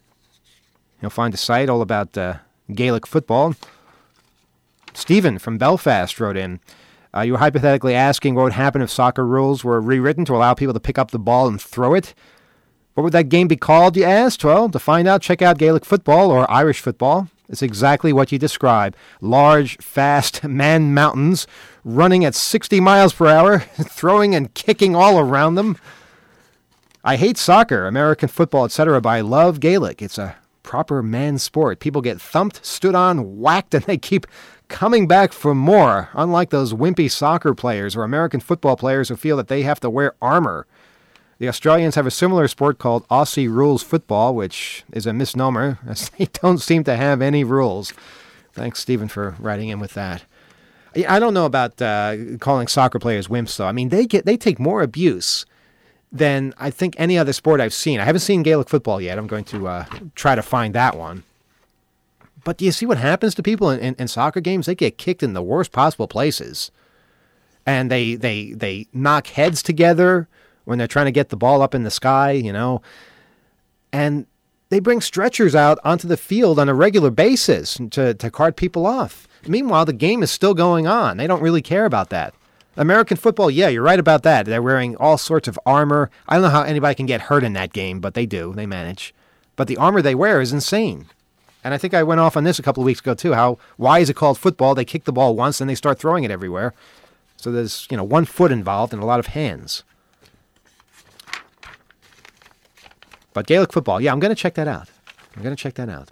You'll find a site all about uh, Gaelic football. Stephen from Belfast wrote in, uh, you were hypothetically asking what would happen if soccer rules were rewritten to allow people to pick up the ball and throw it. What would that game be called, you asked? Well, to find out, check out Gaelic football or Irish football. It's exactly what you describe. Large, fast man mountains running at sixty miles per hour, throwing and kicking all around them. I hate soccer, American football, et cetera, but I love Gaelic. It's a proper man sport. People get thumped, stood on, whacked, and they keep coming back for more, unlike those wimpy soccer players or American football players who feel that they have to wear armor. The Australians have a similar sport called Aussie rules football, which is a misnomer, as they don't seem to have any rules. Thanks, Stephen, for writing in with that. I don't know about uh, calling soccer players wimps, though. I mean, they get they take more abuse than I think any other sport I've seen. I haven't seen Gaelic football yet. I'm going to uh, try to find that one. But do you see what happens to people in, in, in soccer games? They get kicked in the worst possible places. And they, they, they knock heads together when they're trying to get the ball up in the sky, you know. And they bring stretchers out onto the field on a regular basis to, to cart people off. Meanwhile, the game is still going on. They don't really care about that. American football, yeah, you're right about that. They're wearing all sorts of armor. I don't know how anybody can get hurt in that game, but they do. They manage. But the armor they wear is insane. And I think I went off on this a couple of weeks ago, too, how why is it called football? They kick the ball once, and they start throwing it everywhere. So there's, you know, one foot involved and a lot of hands. But Gaelic football, yeah, I'm going to check that out. I'm going to check that out.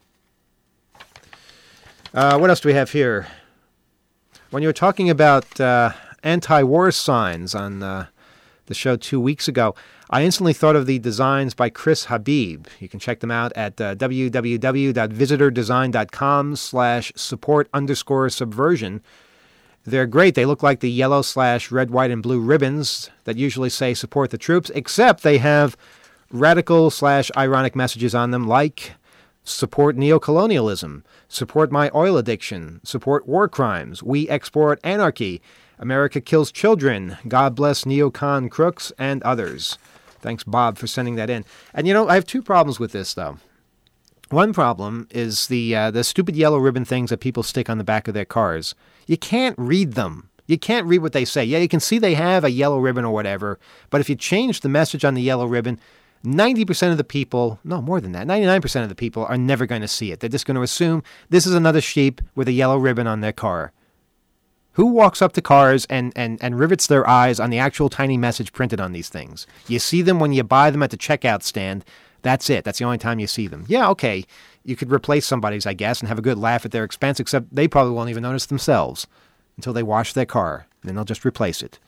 Uh, what else do we have here? When you were talking about uh, anti-war signs on uh, the show two weeks ago, I instantly thought of the designs by Chris Habib. You can check them out at uh, www.visitordesign.com slash support underscore subversion. They're great. They look like the yellow slash red, white, and blue ribbons that usually say support the troops, except they have radical slash ironic messages on them like support neocolonialism, support my oil addiction, support war crimes, we export anarchy, America kills children, God bless neocon crooks, and others. Thanks, Bob, for sending that in. And, you know, I have two problems with this, though. One problem is the uh, the stupid yellow ribbon things that people stick on the back of their cars. You can't read them. You can't read what they say. Yeah, you can see they have a yellow ribbon or whatever, but if you change the message on the yellow ribbon, ninety percent of the people, no, more than that, ninety-nine percent of the people are never going to see it. They're just going to assume this is another sheep with a yellow ribbon on their car. Who walks up to cars and, and, and rivets their eyes on the actual tiny message printed on these things? You see them when you buy them at the checkout stand. That's it. That's the only time you see them. Yeah, okay, you could replace somebody's, I guess, and have a good laugh at their expense, except they probably won't even notice themselves until they wash their car. Then they'll just replace it.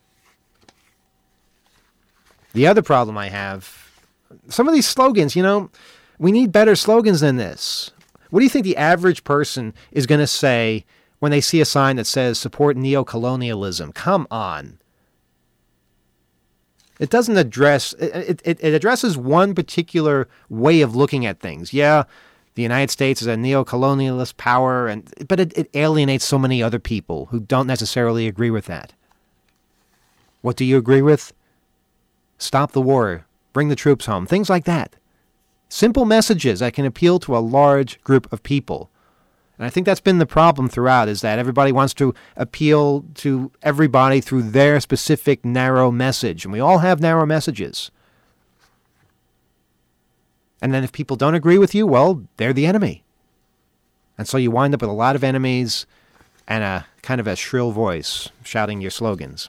The other problem I have, some of these slogans, you know, we need better slogans than this. What do you think the average person is going to say when they see a sign that says support neocolonialism? Come on. It doesn't address, it, it, it addresses one particular way of looking at things. Yeah, the United States is a neocolonialist power, and but it, it alienates so many other people who don't necessarily agree with that. What do you agree with? Stop the war. Bring the troops home. Things like that. Simple messages that can appeal to a large group of people. And I think that's been the problem throughout, is that everybody wants to appeal to everybody through their specific narrow message. And we all have narrow messages. And then if people don't agree with you, well, they're the enemy. And so you wind up with a lot of enemies and a kind of a shrill voice shouting your slogans.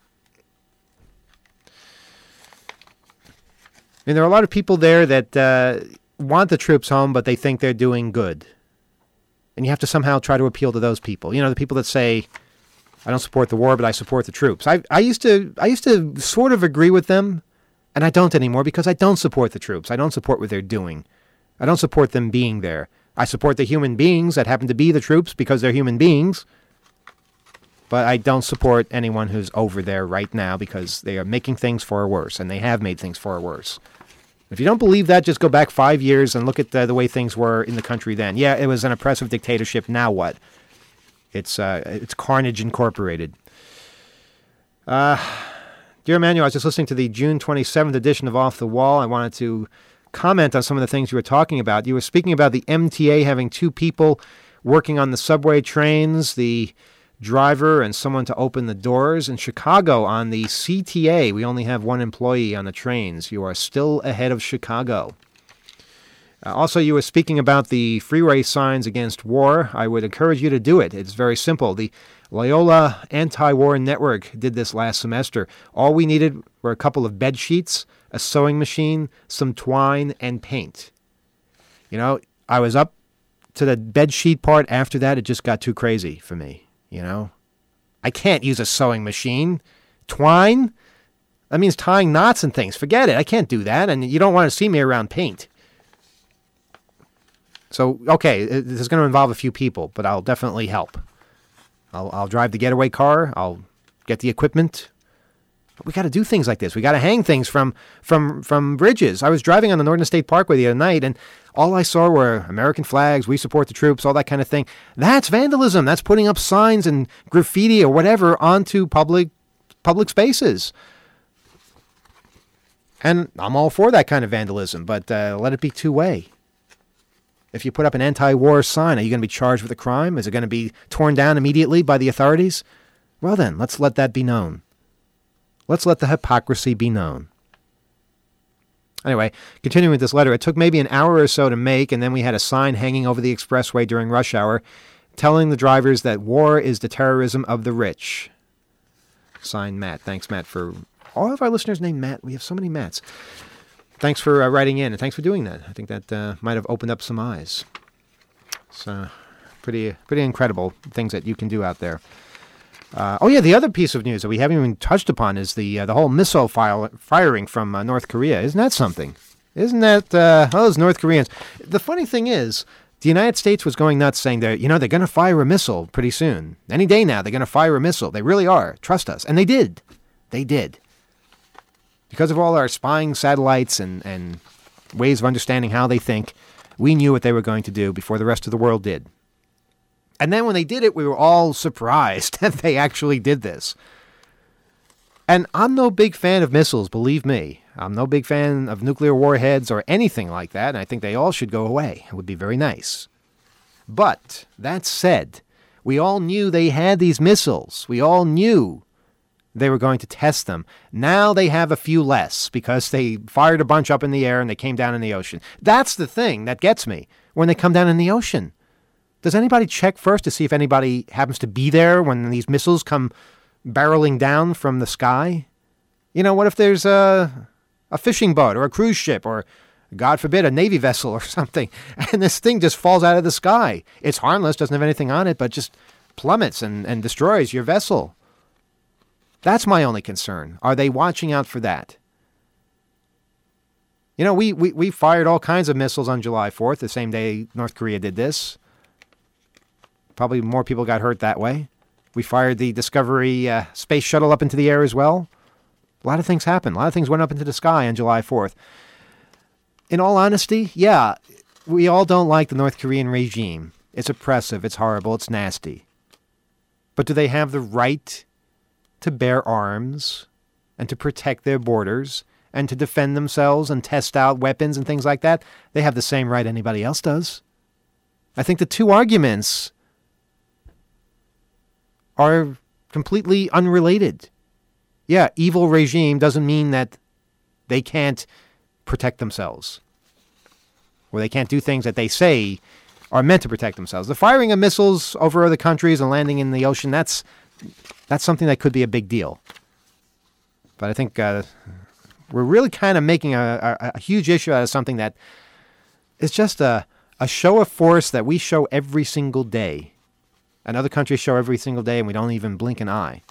And there are a lot of people there that uh, want the troops home, but they think they're doing good. And you have to somehow try to appeal to those people. You know, the people that say, I don't support the war, but I support the troops. I, I used to I used to sort of agree with them, and I don't anymore because I don't support the troops. I don't support what they're doing. I don't support them being there. I support the human beings that happen to be the troops because they're human beings. But I don't support anyone who's over there right now because they are making things far worse, and they have made things far worse. If you don't believe that, just go back five years and look at the, the way things were in the country then. Yeah, it was an oppressive dictatorship. Now what? It's uh, it's Carnage Incorporated. Uh, dear Emmanuel, I was just listening to the June twenty-seventh edition of Off the Wall. I wanted to comment on some of the things you were talking about. You were speaking about the M T A having two people working on the subway trains, the driver and someone to open the doors. In Chicago, on the C T A, we only have one employee on the trains. You are still ahead of Chicago. Uh, also, you were speaking about the freeway signs against war. I would encourage you to do it. It's very simple. The Loyola Anti-War Network did this last semester. All we needed were a couple of bed sheets, a sewing machine, some twine, and paint. You know, I was up to the bed sheet part. After that, it just got too crazy for me, you know. I can't use a sewing machine. Twine? That means tying knots and things. Forget it. I can't do that, and you don't want to see me around paint. So, okay, this is going to involve a few people, but I'll definitely help. I'll, I'll drive the getaway car. I'll get the equipment. But we got to do things like this. We got to hang things from, from, from bridges. I was driving on the Northern State Parkway the other night, and all I saw were American flags, we support the troops, all that kind of thing. That's vandalism. That's putting up signs and graffiti or whatever onto public public spaces. And I'm all for that kind of vandalism, but uh, let it be two-way. If you put up an anti-war sign, are you going to be charged with a crime? Is it going to be torn down immediately by the authorities? Well then, let's let that be known. Let's let the hypocrisy be known. Anyway, continuing with this letter, it took maybe an hour or so to make, and then we had a sign hanging over the expressway during rush hour telling the drivers that war is the terrorism of the rich. Signed, Matt. Thanks, Matt, for all of our listeners named Matt. We have so many Matts. Thanks for uh, writing in, and thanks for doing that. I think that uh, might have opened up some eyes. It's uh, pretty, pretty incredible things that you can do out there. Uh, oh, yeah, the other piece of news that we haven't even touched upon is the uh, the whole missile file, firing from uh, North Korea. Isn't that something? Isn't that, uh, oh, those North Koreans. The funny thing is, the United States was going nuts saying that, you know, they're going to fire a missile pretty soon. Any day now, they're going to fire a missile. They really are. Trust us. And they did. They did. Because of all our spying satellites and, and ways of understanding how they think, we knew what they were going to do before the rest of the world did. And then when they did it, we were all surprised that they actually did this. And I'm no big fan of missiles, believe me. I'm no big fan of nuclear warheads or anything like that, and I think they all should go away. It would be very nice. But, that said, we all knew they had these missiles. We all knew they were going to test them. Now they have a few less because they fired a bunch up in the air and they came down in the ocean. That's the thing that gets me when they come down in the ocean. Does anybody check first to see if anybody happens to be there when these missiles come barreling down from the sky? You know, what if there's a, a fishing boat or a cruise ship or, God forbid, a Navy vessel or something, and this thing just falls out of the sky? It's harmless, doesn't have anything on it, but just plummets and, and destroys your vessel. That's my only concern. Are they watching out for that? You know, we, we, we fired all kinds of missiles on July fourth, the same day North Korea did this. Probably more people got hurt that way. We fired the Discovery uh, space shuttle up into the air as well. A lot of things happened. A lot of things went up into the sky on July fourth. In all honesty, yeah, we all don't like the North Korean regime. It's oppressive, it's horrible, it's nasty. But do they have the right to bear arms and to protect their borders and to defend themselves and test out weapons and things like that? They have the same right anybody else does. I think the two arguments are completely unrelated. Yeah, evil regime doesn't mean that they can't protect themselves, or they can't do things that they say are meant to protect themselves. The firing of missiles over other countries and landing in the ocean, that's that's something that could be a big deal. But I think uh, we're really kind of making a, a, a huge issue out of something that is just a, a show of force that we show every single day. And other countries show every single day, and we don't even blink an eye.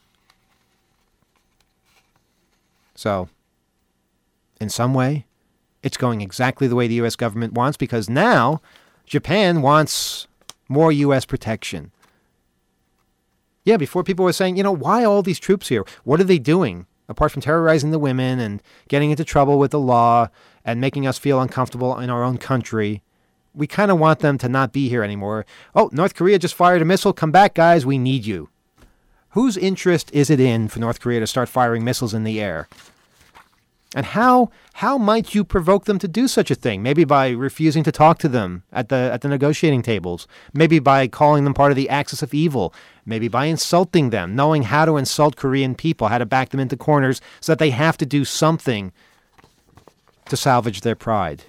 So, in some way, it's going exactly the way the U S government wants, because now Japan wants more U S protection. Yeah, before people were saying, you know, why all these troops here? What are they doing? Apart from terrorizing the women and getting into trouble with the law and making us feel uncomfortable in our own country. We kind of want them to not be here anymore. Oh, North Korea just fired a missile. Come back, guys. We need you. Whose interest is it in for North Korea to start firing missiles in the air? And how how might you provoke them to do such a thing? Maybe by refusing to talk to them at the at the negotiating tables. Maybe by calling them part of the axis of evil. Maybe by insulting them, knowing how to insult Korean people, how to back them into corners so that they have to do something to salvage their pride.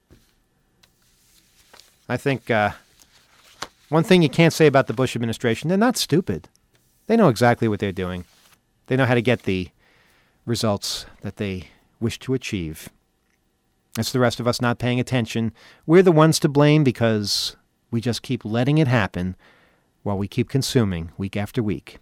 I think uh, one thing you can't say about the Bush administration, they're not stupid. They know exactly what they're doing. They know how to get the results that they wish to achieve. It's the rest of us not paying attention. We're the ones to blame because we just keep letting it happen while we keep consuming week after week.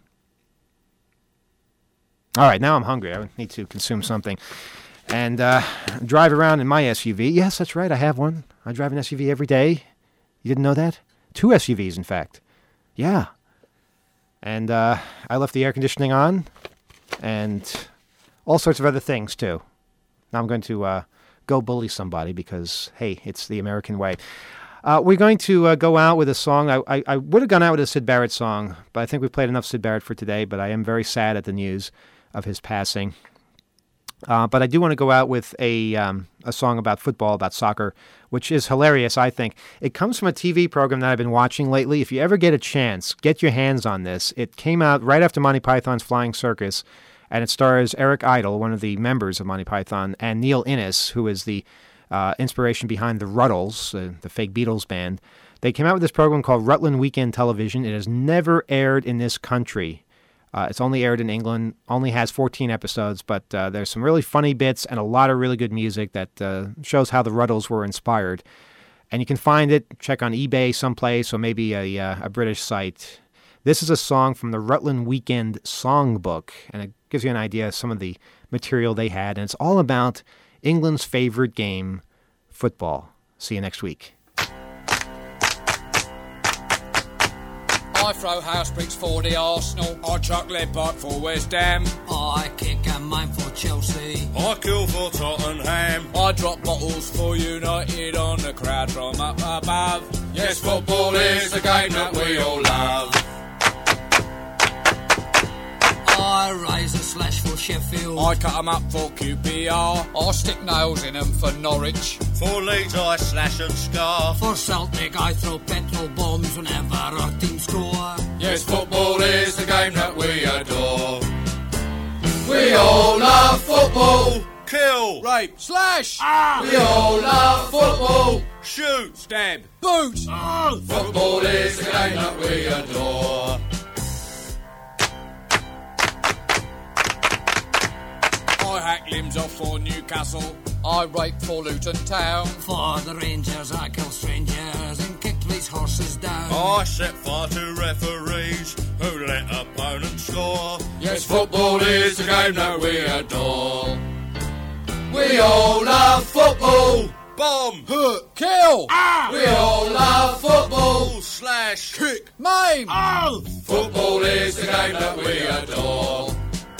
All right, now I'm hungry. I need to consume something. And uh, drive around in my S U V. Yes, that's right, I have one. I drive an S U V every day. You didn't know that? Two S U Vs, in fact. Yeah. And uh, I left the air conditioning on and all sorts of other things, too. Now I'm going to uh, go bully somebody because, hey, it's the American way. Uh, we're going to uh, go out with a song. I, I, I would have gone out with a Syd Barrett song, but I think we played enough Syd Barrett for today, but I am very sad at the news of his passing. Uh, but I do want to go out with a um, a song about football, about soccer, which is hilarious, I think. It comes from a T V program that I've been watching lately. If you ever get a chance, get your hands on this. It came out right after Monty Python's Flying Circus, and it stars Eric Idle, one of the members of Monty Python, and Neil Innes, who is the uh, inspiration behind the Ruddles, uh, the fake Beatles band. They came out with this program called Rutland Weekend Television. It has never aired in this country. Uh, it's only aired in England, only has fourteen episodes, but uh, there's some really funny bits and a lot of really good music that uh, shows how the Ruddles were inspired. And you can find it, check on eBay someplace, or maybe a, uh, a British site. This is a song from the Rutland Weekend Songbook, and it gives you an idea of some of the material they had. And it's all about England's favorite game, football. See you next week. I throw house bricks for the Arsenal. I chuck lead pipe for West Ham. I kick a mine for Chelsea. I kill for Tottenham. I drop bottles for United on the crowd from up above. Yes, football is the game that we all love. I raise a slash for Sheffield. I cut 'em up for Q P R. I stick nails in 'em for Norwich. For Leeds I slash and scar. For Celtic I throw petrol bombs whenever our team score. Yes, football is the game that we adore. We all love football. Kill. Rape. Slash. Ah. We all love football. Shoot. Stab. Boot. Ah. Football is the game that we adore. I hack limbs off for Newcastle. I rape for Luton Town. For the Rangers I kill strangers and kick these horses down. I set fire to referees who let opponents score. Yes, football is the game that we adore. We all love football. Bomb. Hurt. Kill. Ah. We all love football. Slash. Kick. Maim. Oh. Football is the game that we adore.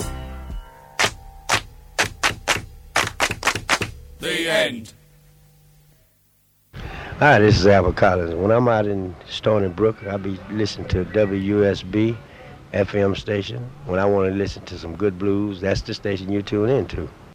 The end. Hi, this is Avocado. When I'm out in Stony Brook, I'll be listening to W U S B F M station. When I want to listen to some good blues, that's the station you tune into.